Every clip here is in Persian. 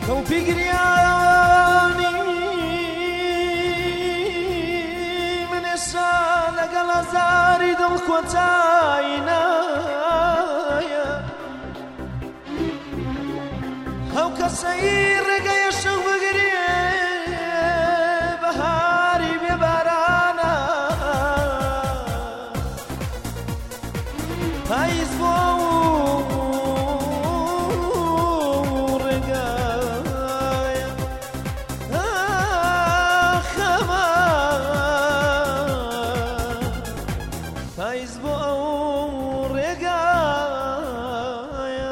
كوبي قرياني من السالة قال زاري دلك وتاينايا هاو كسير رقا يشوف قريب بهاري ببرانا هاي زبور رقايا خمان هاي زبور رقايا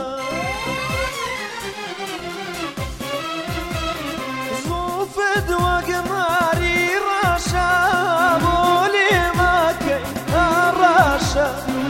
زوفد وقماري راشا بولي ما كي راشا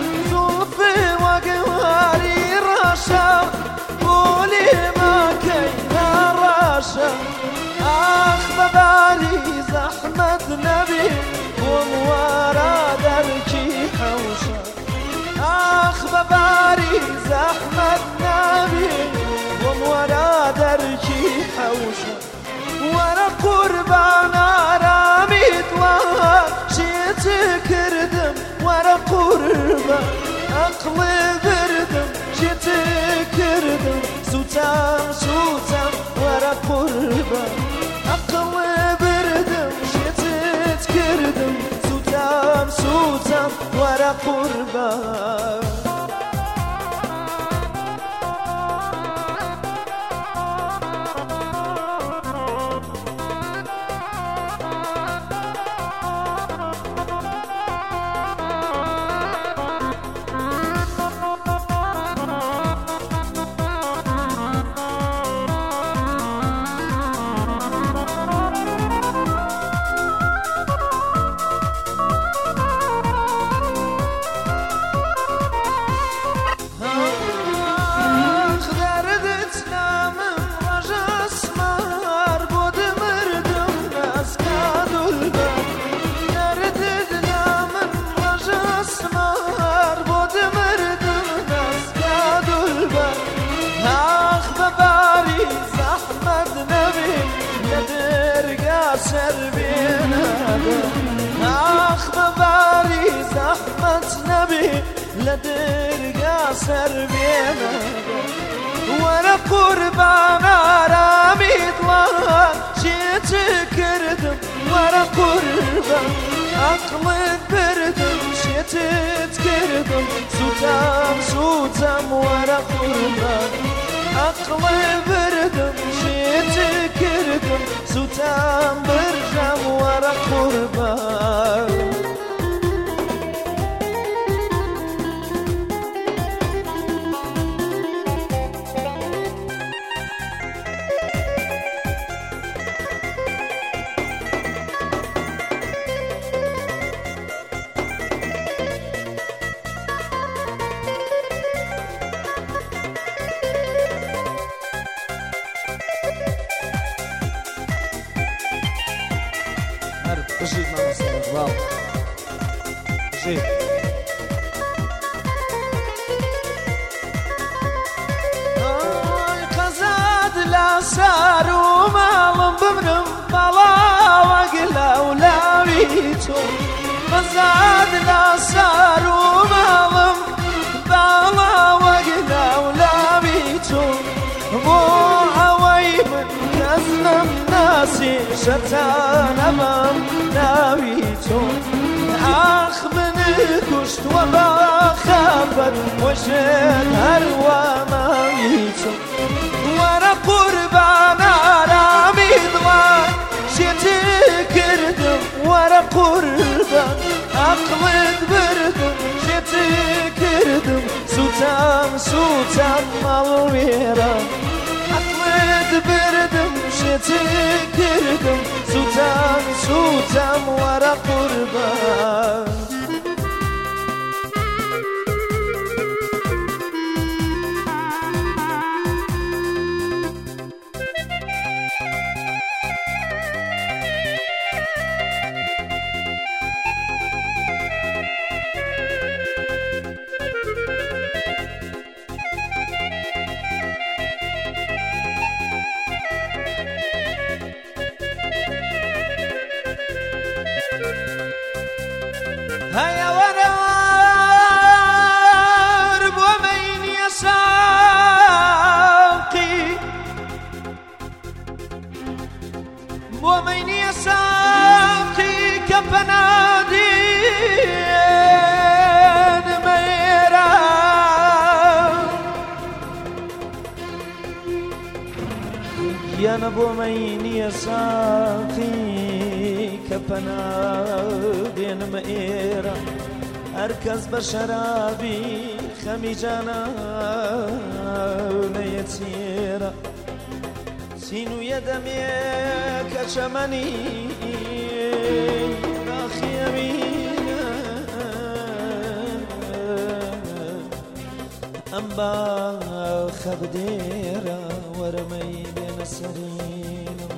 قولي ما كينا راشا آخ ببالي زحمة نبي ومورا دركي حوشا آخ ببالي زحمة نبي ومورا دركي حوشا ورا قربانا رامي طلع شيت كردم ورا قربان أقلي بردم شيت كردم سوتام سوتام ورا قربان أقلي بردم شيت كردم سوتام سوتام ورا قربان آخ بباري زحمة نبي لدرقا سربينا ورا قربانا رامي طلع شيت كردم ورا قربان أقلي بردم شيت كردم سوتام سوتام ورا قربان أقلي بردم شيت كردم سوتام برجم ورا قربان Жить надо с тобой, вау. Жить. قزاد لا سارو مالم بمرم بلا وقلا ولاويتو قزاد لا سارو مالم بلا وقلا ولاويتو مو هواي من كزنم ناسي شتان امام ناويتو اخ من كشت وما خافت وشن هروا ماويتو ورا قربانا رامي ضوان شيت كردم ورا قربان اقلد بردم شيت كردم سوتام سوتام مالويرا اقلد بردم شيت كردم سوتام سوتام ورا قربان گیانە بۆ مەینیە ساقی کە پەناو دێنمە ئێرە هەر کەس بە شەرابی خەمی جانانەیە چێرە چین و یەدەمێ کە چەمەنی ناخیەوینە ئەم باخە بدێرە وەرەمەی بێنە سەرینم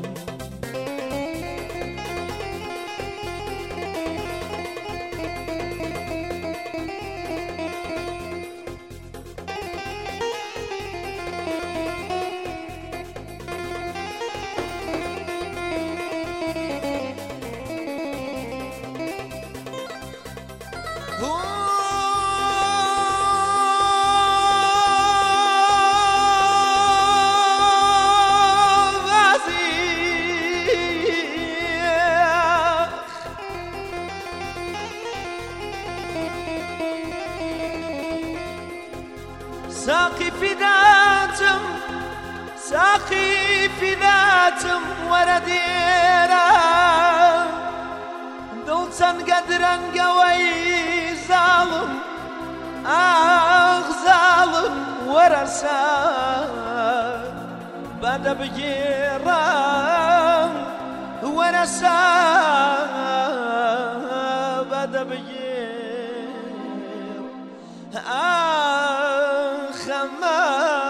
ساقي في ذاتم ورديرا دڵچەن گەدرەنگەوەی زاڵم زاڵم وەرەسا بەدە بگێڕم وەرەسا بەدە بگێڕ خەمە